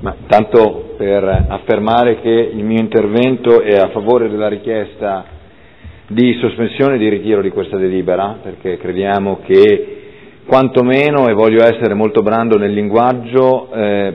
Ma tanto per affermare che il mio intervento è a favore della richiesta di sospensione e di ritiro di questa delibera, perché crediamo che quantomeno, e voglio essere molto blando nel linguaggio,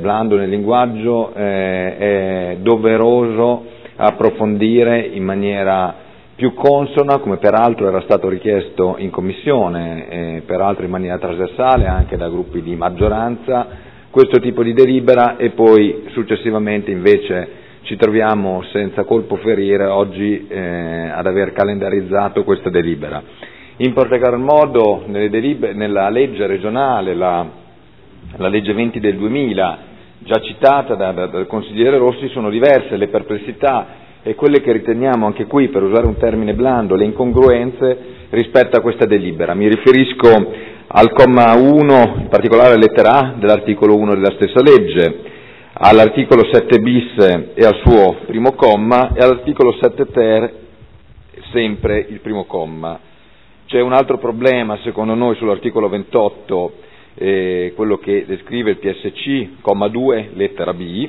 è doveroso approfondire in maniera più consona, come peraltro era stato richiesto in Commissione, peraltro in maniera trasversale anche da gruppi di maggioranza, questo tipo di delibera, e poi successivamente invece ci troviamo senza colpo ferire oggi ad aver calendarizzato questa delibera. In particolar modo nella legge regionale, la legge 20 del 2000, già citata dal consigliere Rossi, sono diverse le perplessità e quelle che riteniamo anche qui, per usare un termine blando, le incongruenze rispetto a questa delibera. Mi riferisco al comma 1, in particolare alla lettera A dell'articolo 1 della stessa legge, all'articolo 7 bis e al suo primo comma, e all'articolo 7 ter, sempre il primo comma. C'è un altro problema, secondo noi, sull'articolo 28, quello che descrive il PSC, comma 2, lettera B,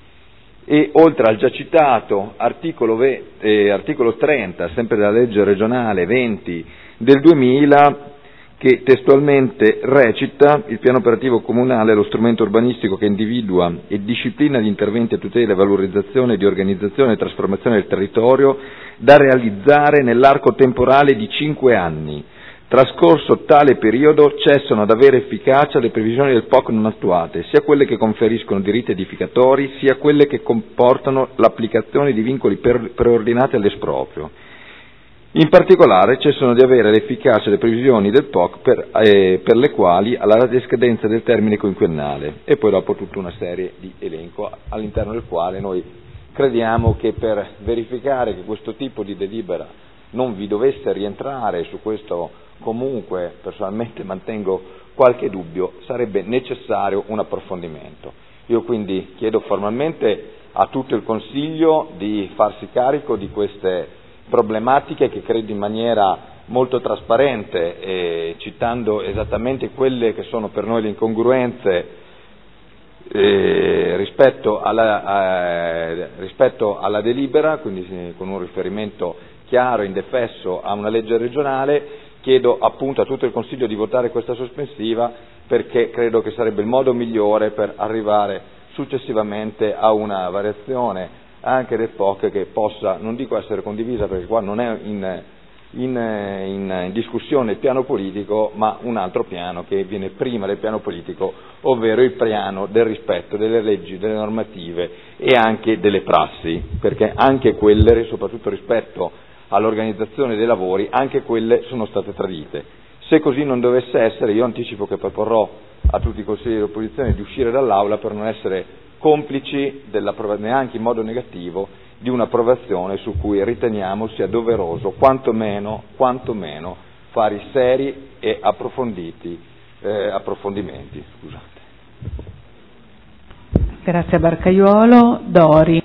e oltre al già citato articolo 30, sempre della legge regionale 20 del 2000, che testualmente recita: il piano operativo comunale è lo strumento urbanistico che individua e disciplina gli interventi a tutela, valorizzazione di organizzazione e trasformazione del territorio da realizzare nell'arco temporale di 5 anni. Trascorso tale periodo cessano ad avere efficacia le previsioni del POC non attuate, sia quelle che conferiscono diritti edificatori, sia quelle che comportano l'applicazione di vincoli preordinati all'esproprio. In particolare cessano di avere l'efficacia le previsioni del POC per le quali alla decadenza del termine quinquennale, e poi dopo tutta una serie di elenco all'interno del quale noi crediamo che per verificare che questo tipo di delibera non vi dovesse rientrare, su questo comunque personalmente mantengo qualche dubbio, sarebbe necessario un approfondimento. Io quindi chiedo formalmente a tutto il Consiglio di farsi carico di queste problematiche, che credo in maniera molto trasparente, citando esattamente quelle che sono per noi le incongruenze rispetto alla delibera, quindi con un riferimento chiaro e indefesso a una legge regionale. Chiedo appunto a tutto il Consiglio di votare questa sospensiva, perché credo che sarebbe il modo migliore per arrivare successivamente a una variazione anche del POC che possa, non dico essere condivisa, perché qua non è in discussione il piano politico, ma un altro piano che viene prima del piano politico, ovvero il piano del rispetto delle leggi, delle normative e anche delle prassi, perché anche quelle, soprattutto rispetto all'organizzazione dei lavori, anche quelle sono state tradite. Se così non dovesse essere, io anticipo che proporrò a tutti i consiglieri di opposizione di uscire dall'Aula per non essere complici neanche in modo negativo di un'approvazione su cui riteniamo sia doveroso quantomeno fare seri e approfondimenti. Scusate. Grazie a Barcaiuolo. Dori.